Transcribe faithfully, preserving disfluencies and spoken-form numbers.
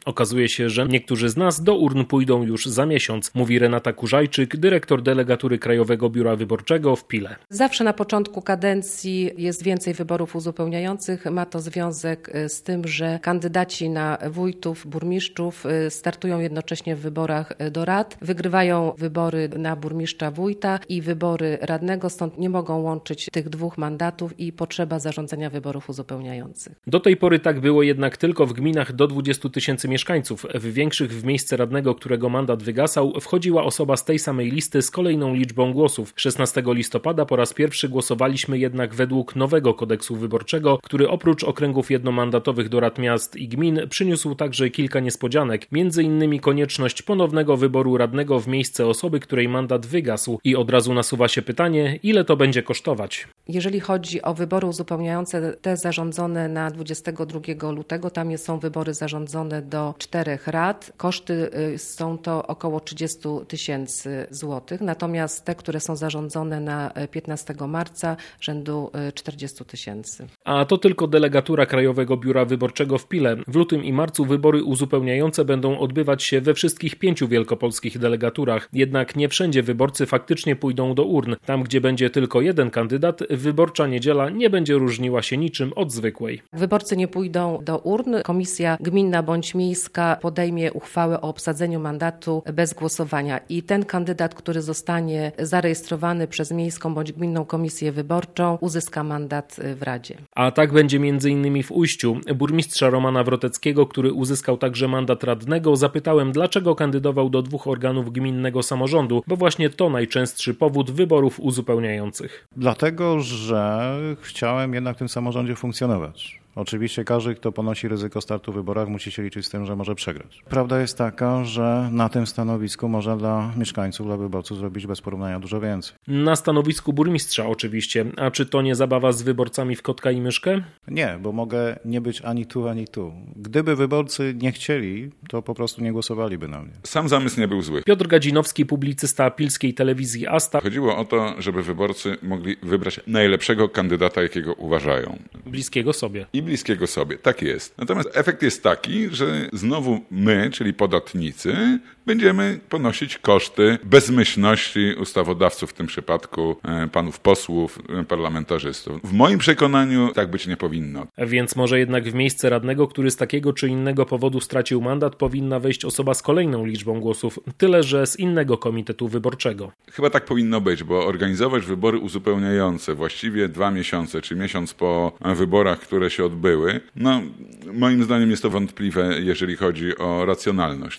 Okazuje się, że niektórzy z nas do urn pójdą już za miesiąc, mówi Renata Kurzajczyk, dyrektor delegatury Krajowego Biura Wyborczego w Pile. Zawsze na początku kadencji jest więcej wyborów uzupełniających. Ma to związek z tym, że kandydaci na wójtów, burmistrzów startują jednocześnie w wyborach do rad, wygrywają wybory na burmistrza, wójta i wybory radnego, stąd nie mogą łączyć tych dwóch mandatów i potrzeba zarządzania wyborów uzupełniających. Do tej pory tak było jednak tylko w gminach do dwudziestu tysięcy mieszkańców. W większych w miejsce radnego, którego mandat wygasał, wchodziła osoba z tej samej listy z kolejną liczbą głosów. szesnastego listopada po raz pierwszy głosowaliśmy jednak według nowego kodeksu wyborczego, który oprócz okręgów jednomandatowych do rad miast i gmin przyniósł także kilka niespodzianek, między innymi konieczność ponownego wyboru radnego w miejsce osoby, której mandat wygasł i od razu nasuwa się pytanie, ile to będzie kosztować. Jeżeli chodzi o wybory uzupełniające, te zarządzone na dwudziestego drugiego lutego, tam są wybory zarządzone do czterech rad. Koszty są to około trzydzieści tysięcy złotych, natomiast te, które są zarządzone na piętnastego marca, rzędu czterdzieści tysięcy. A to tylko delegatura Krajowego Biura Wyborczego w Pile. W lutym i marcu wybory uzupełniające będą odbywać się we wszystkich pięciu wielkopolskich delegaturach. Jednak nie wszędzie wyborcy faktycznie pójdą do urn. Tam, gdzie będzie tylko jeden kandydat, wyborcza niedziela nie będzie różniła się niczym od zwykłej. Wyborcy nie pójdą do urn. Komisja gminna bądź miejska podejmie uchwałę o obsadzeniu mandatu bez głosowania i ten kandydat, który zostanie zarejestrowany przez miejską bądź gminną komisję wyborczą, uzyska mandat w Radzie. A tak będzie między innymi w Ujściu. Burmistrza Romana Wroteckiego, który uzyskał także mandat radnego, zapytałem, dlaczego kandydował do dwóch organów gminnego samorządu, bo właśnie to najczęstszy powód wyborów uzupełniających. Dlatego, że chciałem jednak w tym samorządzie funkcjonować. Oczywiście każdy, kto ponosi ryzyko startu w wyborach, musi się liczyć z tym, że może przegrać. Prawda jest taka, że na tym stanowisku można dla mieszkańców, dla wyborców zrobić bez porównania dużo więcej. Na stanowisku burmistrza oczywiście. A czy to nie zabawa z wyborcami w kotka i myszkę? Nie, bo mogę nie być ani tu, ani tu. Gdyby wyborcy nie chcieli, to po prostu nie głosowaliby na mnie. Sam zamysł nie był zły. Piotr Gadzinowski, publicysta pilskiej telewizji Asta. Chodziło o to, żeby wyborcy mogli wybrać najlepszego kandydata, jakiego uważają. Bliskiego sobie. I bliskiego sobie, tak jest. Natomiast efekt jest taki, że znowu my, czyli podatnicy, będziemy ponosić koszty bezmyślności ustawodawców, w tym przypadku panów posłów, parlamentarzystów. W moim przekonaniu tak być nie powinno. Więc może jednak w miejsce radnego, który z takiego czy innego powodu stracił mandat, powinna wejść osoba z kolejną liczbą głosów, tyle że z innego komitetu wyborczego. Chyba tak powinno być, bo organizować wybory uzupełniające właściwie dwa miesiące, czy miesiąc po wyborach, które się odbyły, no moim zdaniem jest to wątpliwe, jeżeli chodzi o racjonalność.